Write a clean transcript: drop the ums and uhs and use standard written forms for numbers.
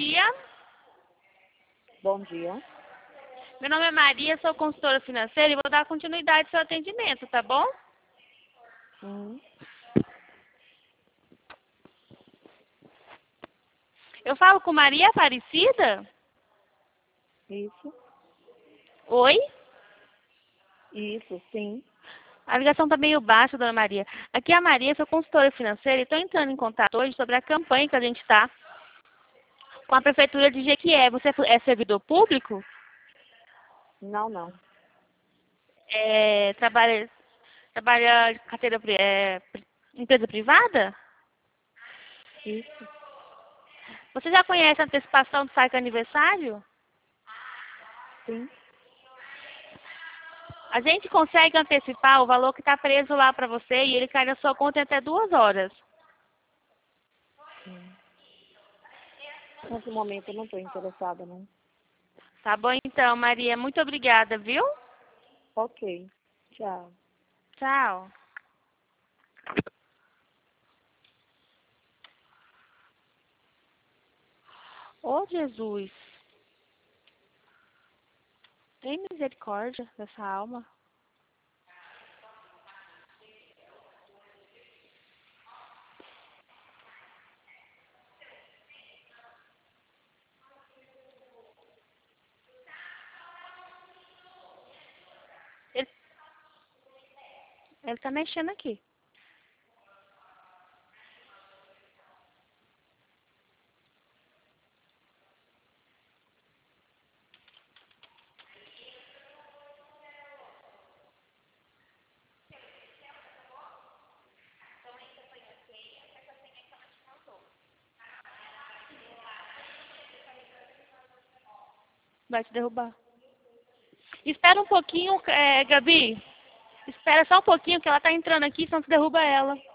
dia. Bom dia. Meu nome é Maria, sou consultora financeira e vou dar continuidade ao seu atendimento, tá bom? Hum, Eu falo com Maria Aparecida? isso, Oi? sim. A ligação está meio baixa, dona Maria. Aqui é a Maria, sou consultora financeira e estou entrando em contato hoje sobre a campanha que a gente está com a Prefeitura de Jequié. Você é servidor público? Não. Trabalha empresa privada? Isso, Você já conhece a antecipação do saque aniversário? sim. A gente consegue antecipar o valor que está preso lá para você e ele cai na sua conta em até 2 horas. Hum. Nesse momento eu não estou interessada, não. Tá bom então, Maria. Muito obrigada, viu? Ok, tchau. Tchau. Ô, Jesus. Tem misericórdia dessa alma. Ele, ele tá mexendo aqui. Vai te derrubar. Espera um pouquinho, Gabi. Espera só um pouquinho que ela tá entrando aqui, senão você derruba ela.